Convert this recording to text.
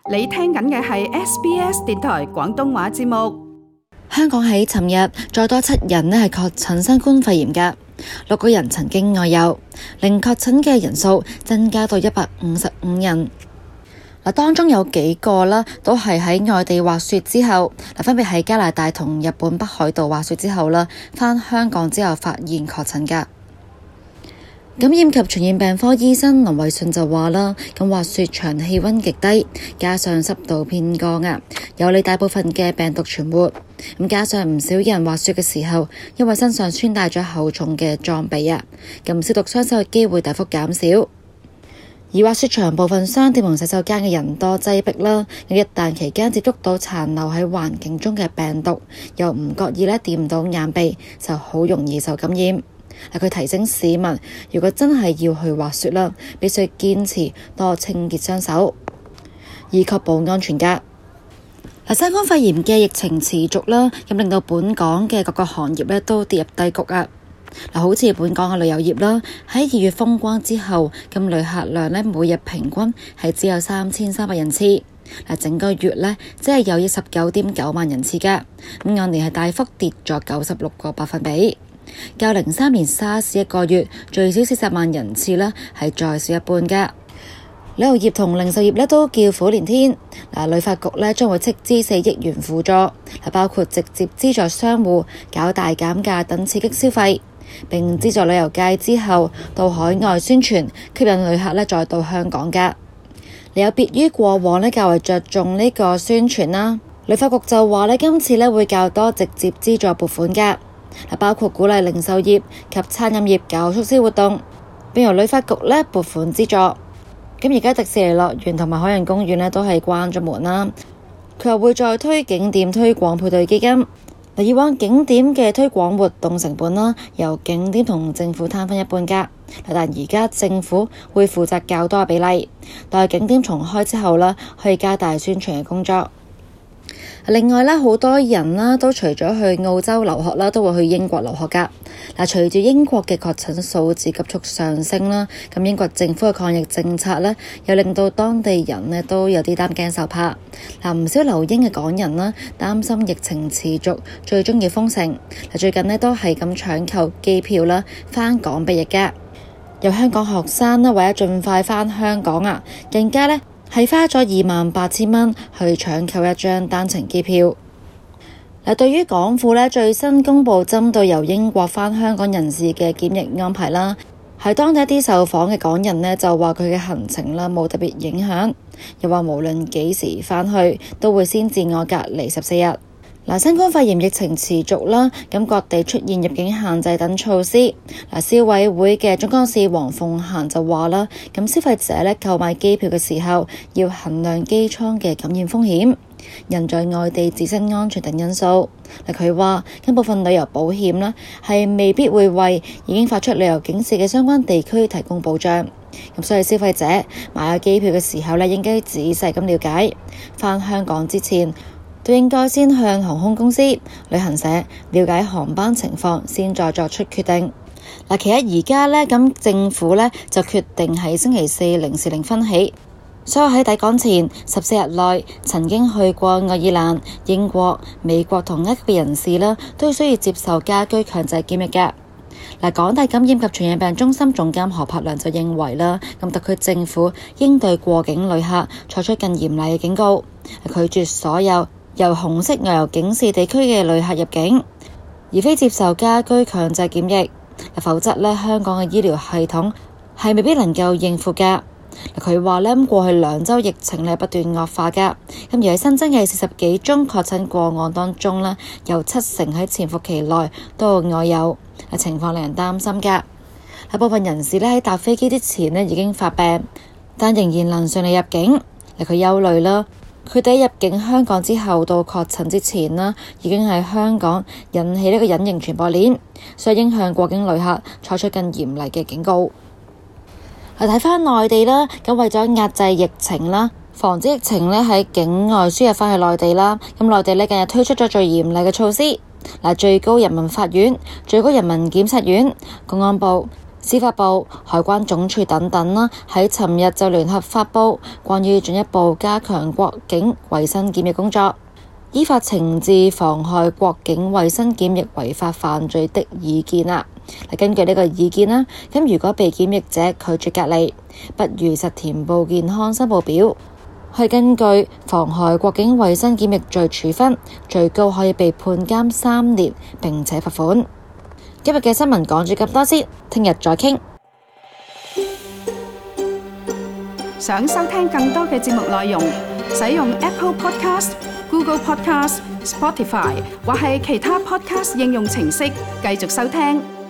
你聽緊嘅係 SBS 電台廣東話節目。 香港喺尋日再多7人係確診新冠肺炎嘅，6個人曾經外遊，令確診嘅人數增加到155人。當中有幾個都係喺外地滑雪之後，分別喺加拿大同日本北海道滑雪之後返香港之後發現確診㗎。感染及傳染病科醫生林偉信就話滑雪場氣溫極低，加上濕度偏高有利大部分嘅病毒存活。加上唔少人滑雪嘅時候，因為身上穿戴咗厚重嘅裝備消毒雙手嘅機會大幅減少。而滑雪場部分商店同洗手間嘅人多擠迫一旦期間接觸到殘留喺環境中嘅病毒，又唔覺意掂到眼鼻，就好容易受感染。佢提醒市民，如果真係要去滑雪必須堅持多清潔雙手，以確保安全㗎。新冠肺炎嘅疫情持續咁令到本港嘅各個行業都跌入低谷好似本港嘅旅遊業喺2月封關之後，咁旅客量每日平均係只有3300人次，整個月只係有19.9萬人次㗎，按年係大幅跌咗96個百分比。較03年沙士一個月最少40萬人次係再少一半㗎。旅遊業同零售業都叫苦連天。旅發局將會斥資4億元輔助，包括直接資助商戶搞大減價等刺激消費，並資助旅遊界之後到海外宣傳，吸引旅客再到香港㗎。有別於過往較為着重呢個宣傳旅發局就話今次會較多直接資助撥款㗎，包括鼓勵零售業及餐飲業搞促銷活動，並由旅發局撥款資助。而家迪士尼樂園同埋海洋公園都係關咗門佢又會再推景點推廣配對基金。以往景點嘅推廣活動成本由景點同政府攤分一半㗎，但而家政府會負責較多嘅比例，待景點重開之後可以加大宣傳嘅工作。另外好多人都除咗去澳洲留學都會去英國留學㗎。隨住英國嘅確診數字急速上升咁英國政府嘅抗疫政策又令到當地人都有啲擔驚受怕。唔少留英嘅港人擔心疫情持續，最終要封城。最近都係咁搶購機票返港避疫㗎。有香港學生為咗盡快返香港更加係花咗28,000蚊去搶購一張單程機票。對於港府最新公布針對由英國返香港人士嘅檢疫安排係當地一啲受訪嘅港人就話佢嘅行程冇特別影響，又話無論幾時返去都會先自我隔離14日。新冠肺炎疫情持續咁各地出現入境限制等措施。消委會嘅總幹事黃鳳嫻就話咁消費者購買機票嘅時候要衡量機艙嘅感染風險、人在外地自身安全等因素。佢話部分旅遊保險係未必會為已經發出旅遊警示嘅相關地區提供保障，咁所以消費者買咗機票嘅時候應該仔細咁了解，返香港之前都應該先向航空公司、旅行社了解航班情況，先再作出決定。其實而家咁政府就決定喺星期四0時0分起，所有喺抵港前14日內曾經去過愛爾蘭、英國、美國同埃及嘅人士都需要接受家居強制檢疫㗎。港大感染及傳染病中心總監何柏良就認為咁特區政府應對過境旅客採取更嚴厲嘅警告，拒絕所有由紅色外遊警示地區嘅旅客入境，而非接受家居強制檢疫，否則香港嘅醫療系統係未必能夠應付㗎。佢話過去2週疫情不斷惡化㗎，而喺新增嘅40幾宗確診個案當中有70%喺潛伏期內都有外遊，情況令人擔心㗎。部分人士喺搭飛機之前已經發病，但仍然能順利入境。佢憂慮佢哋入境香港之後到確診之前已經喺香港引起呢個隱形傳播鏈，所以應向過境旅客採取更嚴厲嘅警告。睇返內地咁為咗壓制疫情防止疫情喺境外輸入返去內地咁內地近日推出咗最嚴厲嘅措施。最高人民法院、最高人民檢察院、公安部、 司法部、海關總署等等啦，喺尋日就聯合發布關於進一步加強國境衛生檢疫工作，依法懲治妨害國境衛生檢疫違法犯罪的意見啦。根據呢個意見啦，咁如果被檢疫者拒絕隔離，不如實填報健康申報表，可以根據妨害國境衛生檢疫罪處分，最高可以被判監3年並且罰款。今日嘅新聞講住咁多先，聽日再傾。 想收聽更多嘅節目內容，使用 Apple Podcast、Google Podcast、Spotify 或係其他 Podcast 應用程式繼續收聽。